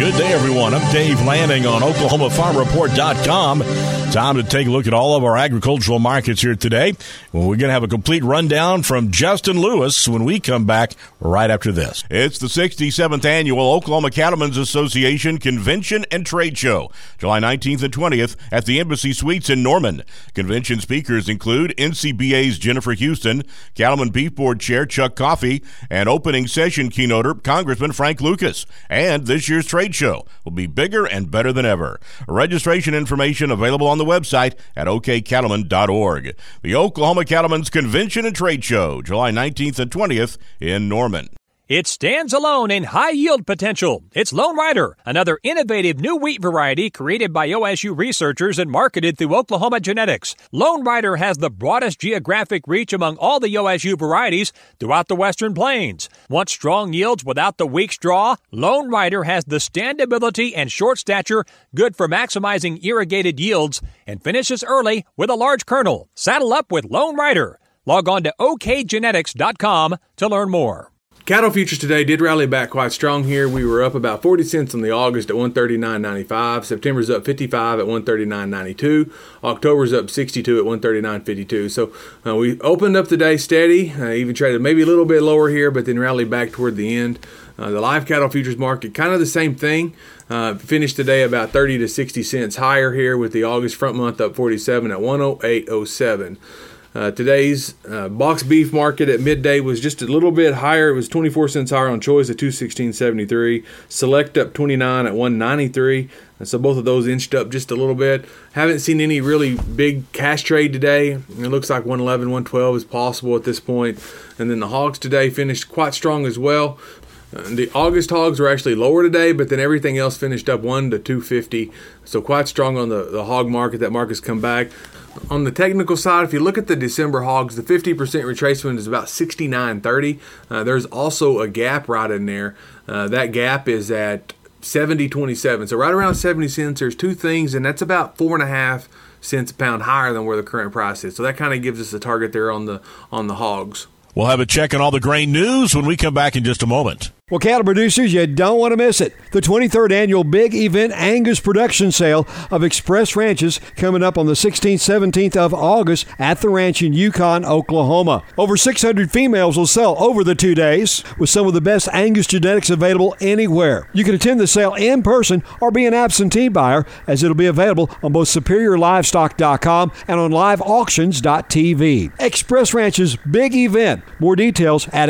Good day, everyone. I'm Dave Lanning on OklahomaFarmReport.com. Time to take a look at all of our agricultural markets here today. Well, we're going to have a complete rundown from Justin Lewis when we come back right after this. It's the 67th Annual Oklahoma Cattlemen's Association Convention and Trade Show, July 19th and 20th at the Embassy Suites in Norman. Convention speakers include NCBA's Jennifer Houston, Cattlemen Beef Board Chair Chuck Coffey, and opening session keynoter Congressman Frank Lucas. And this year's trade show will be bigger and better than ever. Registration information available on the website at okcattlemen.org. The Oklahoma Cattlemen's Convention and Trade Show, July 19th and 20th in Norman. It stands alone in high yield potential. It's Lone Rider, another innovative new wheat variety created by OSU researchers and marketed through Oklahoma Genetics. Lone Rider has the broadest geographic reach among all the OSU varieties throughout the Western Plains. Want strong yields without the weak straw? Lone Rider has the standability and short stature good for maximizing irrigated yields and finishes early with a large kernel. Saddle up with Lone Rider. Log on to okgenetics.com to learn more. Cattle futures today did rally back quite strong here. We were up about 40 cents on the August at 139.95. September's up 55 at 139.92. October's up 62 at 139.52. So we opened up the day steady, even traded maybe a little bit lower here, but then rallied back toward the end. The live cattle futures market, kind of the same thing. Finished today about 30 to 60 cents higher here with the August front month up 47 at 108.07. Today's box beef market at midday was just a little bit higher. It was 24 cents higher on choice at 216.73. Select up 29 at 193. So both of those inched up just a little bit. Haven't seen any really big cash trade today. It looks like 111, 112 is possible at this point. And then the hogs today finished quite strong as well. The August hogs were actually lower today, but then everything else finished up 1 to 250. So quite strong on the hog market. That market's come back. On the technical side, if you look at the December hogs, the 50% retracement is about 69.30. There's also a gap right in there. That gap is at 70.27. So right around 70 cents, there's two things, and that's about 4.5 cents a pound higher than where the current price is. So that kind of gives us a target there on the hogs. We'll have a check on all the grain news when we come back in just a moment. Well, cattle producers, you don't want to miss it. The 23rd Annual Big Event Angus Production Sale of Express Ranches coming up on the 16th, 17th of August at the ranch in Yukon, Oklahoma. Over 600 females will sell over the 2 days with some of the best Angus genetics available anywhere. You can attend the sale in person or be an absentee buyer, as it'll be available on both SuperiorLivestock.com and on LiveAuctions.tv. Express Ranches Big Event. More details at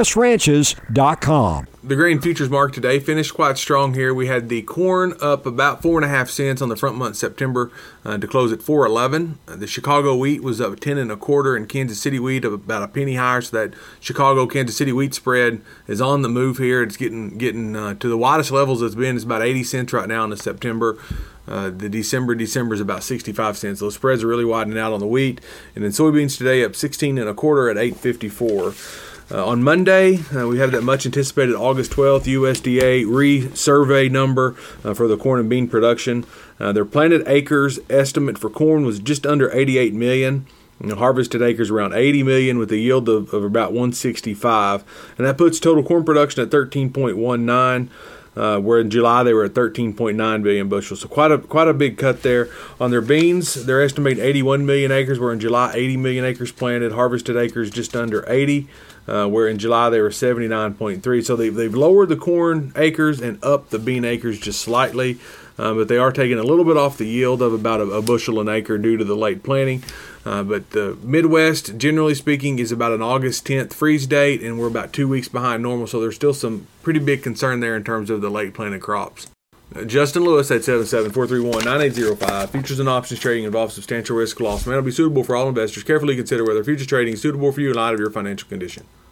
ExpressRanches.com. The grain futures market today finished quite strong here. We had the corn up about 4.5 cents on the front month September to close at 4.11. The Chicago wheat was up 10 1/4, and Kansas City wheat up about a penny higher. So that Chicago-Kansas City wheat spread is on the move here. It's getting to the widest levels it's been. It's about 80 cents right now in the September. The December is about 65 cents. Those spreads are really widening out on the wheat. And then soybeans today up 16 1/4 at 8.54. On Monday, we have that much-anticipated August 12th USDA re-survey number for the corn and bean production. Their planted acres estimate for corn was just under 88 million. Harvested acres around 80 million with a yield of about 165. And that puts total corn production at 13.19. Where in July they were at 13.9 billion bushels. So quite a big cut there. On their beans, they're estimating 81 million acres, where in July 80 million acres planted. Harvested acres just under 80. Where in July they were 79.3. So they've lowered the corn acres and upped the bean acres just slightly, but they are taking a little bit off the yield of about a bushel an acre due to the late planting. But the Midwest, generally speaking, is about an August 10th freeze date, and we're about 2 weeks behind normal, so there's still some pretty big concern there in terms of the late planted crops. Justin Lewis at 77431-9805. Futures and options trading involves substantial risk of loss. May not be suitable for all investors. Carefully consider whether futures trading is suitable for you in light of your financial condition.